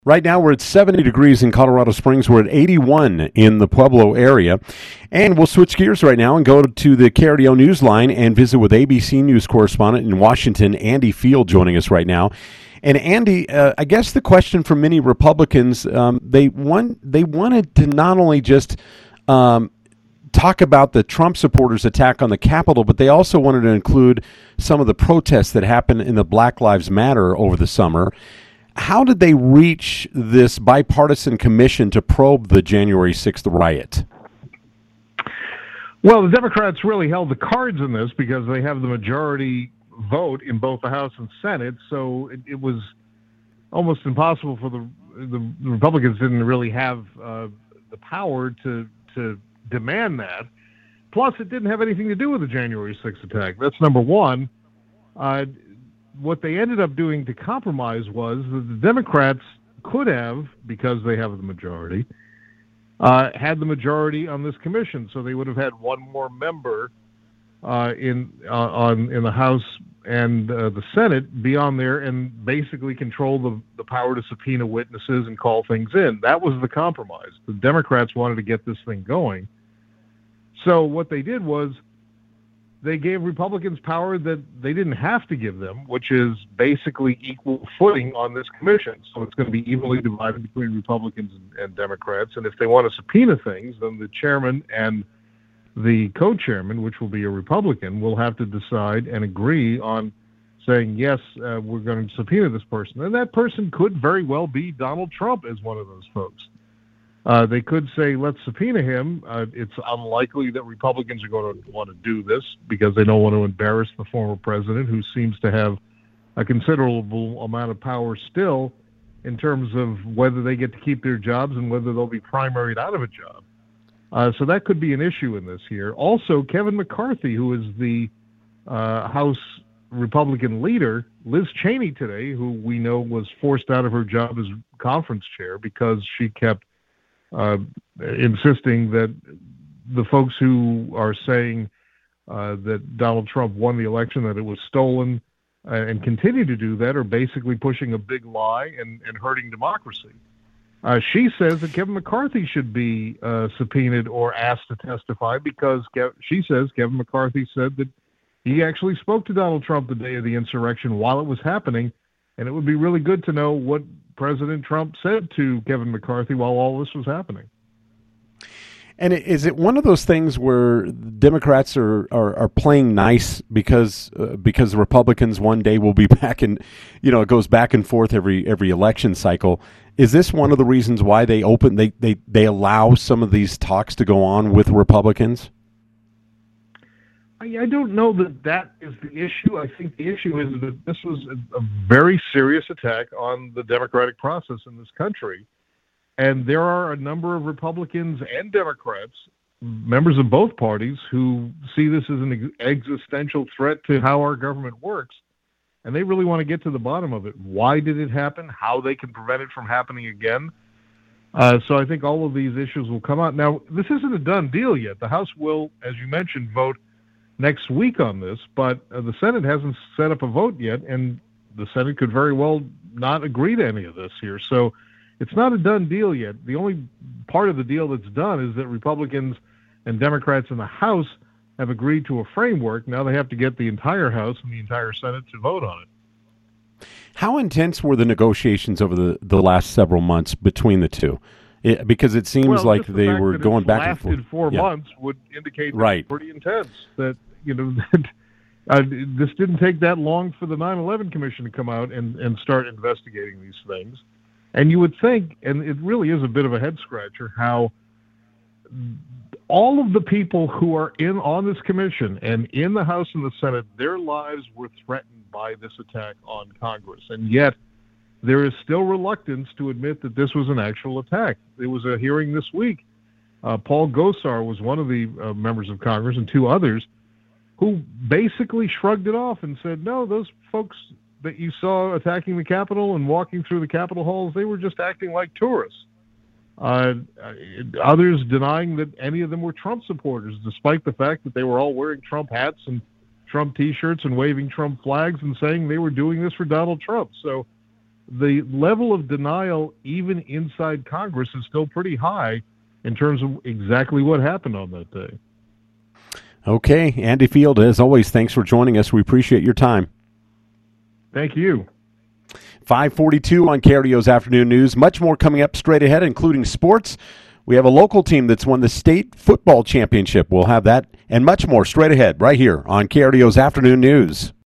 Right now, we're at 70 degrees in Colorado Springs. We're at 81 in the Pueblo area. And we'll switch gears right now and go to the KRDO Newsline and visit with ABC News correspondent in Washington, Andy Field, joining us right now. And Andy, I guess the question for many Republicans, they wanted to not only just talk about the Trump supporters' attack on the Capitol, but they also wanted to include some of the protests that happened in the Black Lives Matter over the summer. How did they reach this bipartisan commission to probe the January 6th riot? Well, the Democrats really held the cards in this because they have the majority vote in both the House and Senate, so it was almost impossible for the Republicans didn't really have the power to demand that. Plus, it didn't have anything to do with the January 6th attack. That's number one. What they ended up doing to compromise was that the Democrats could have, because they have the majority, had the majority on this commission, so they would have had one more member in the House and the Senate be on there and basically control the power to subpoena witnesses and call things in. That was the compromise. The Democrats wanted to get this thing going. So what they did was they gave Republicans power that they didn't have to give them, which is basically equal footing on this commission. So it's going to be evenly divided between Republicans and Democrats. And if they want to subpoena things, then the chairman and the co-chairman, which will be a Republican, will have to decide and agree on saying, yes, we're going to subpoena this person. And that person could very well be Donald Trump as one of those folks. They could say, let's subpoena him. It's unlikely that Republicans are going to want to do this because they don't want to embarrass the former president, who seems to have a considerable amount of power still in terms of whether they get to keep their jobs and whether they'll be primaried out of a job. So that could be an issue in this here. Also, Kevin McCarthy, who is the House Republican leader, Liz Cheney today, who we know was forced out of her job as conference chair because she kept insisting that the folks who are saying that Donald Trump won the election, that it was stolen, and continue to do that, are basically pushing a big lie and hurting democracy. She says that Kevin McCarthy should be subpoenaed or asked to testify because she says Kevin McCarthy said that he actually spoke to Donald Trump the day of the insurrection while it was happening, and it would be really good to know what President Trump said to Kevin McCarthy while all this was happening. And is it one of those things where Democrats are playing nice because the Republicans one day will be back and, it goes back and forth every election cycle? Is this one of the reasons why they allow some of these talks to go on with Republicans? I don't know that is the issue. I think the issue is that this was a very serious attack on the democratic process in this country. And there are a number of Republicans and Democrats, members of both parties, who see this as an existential threat to how our government works. And they really want to get to the bottom of it. Why did it happen? How they can prevent it from happening again? So I think all of these issues will come out. Now, this isn't a done deal yet. The House will, as you mentioned, vote next week on this, but the Senate hasn't set up a vote yet, and the Senate could very well not agree to any of this here. So it's not a done deal yet. The only part of the deal that's done is that Republicans and Democrats in the House have agreed to a framework. Now they have to get the entire House and the entire Senate to vote on it. How intense were the negotiations over the last several months between the two? Because it seems like they were going back and forth. Lasted 4 months would indicate that it's pretty intense. That this didn't take that long for the 9/11 Commission to come out and start investigating these things. And you would think, and it really is a bit of a head scratcher, how all of the people who are on this commission and in the House and the Senate, their lives were threatened by this attack on Congress. And yet there is still reluctance to admit that this was an actual attack. There was a hearing this week. Paul Gosar was one of the members of Congress, and two others, who basically shrugged it off and said, no, those folks that you saw attacking the Capitol and walking through the Capitol halls, they were just acting like tourists. Others denying that any of them were Trump supporters, despite the fact that they were all wearing Trump hats and Trump T-shirts and waving Trump flags and saying they were doing this for Donald Trump. So the level of denial, even inside Congress, is still pretty high in terms of exactly what happened on that day. Okay, Andy Field, as always, thanks for joining us. We appreciate your time. Thank you. 5:42 on KRDO's Afternoon News. Much more coming up straight ahead, including sports. We have a local team that's won the state football championship. We'll have that and much more straight ahead right here on KRDO's Afternoon News.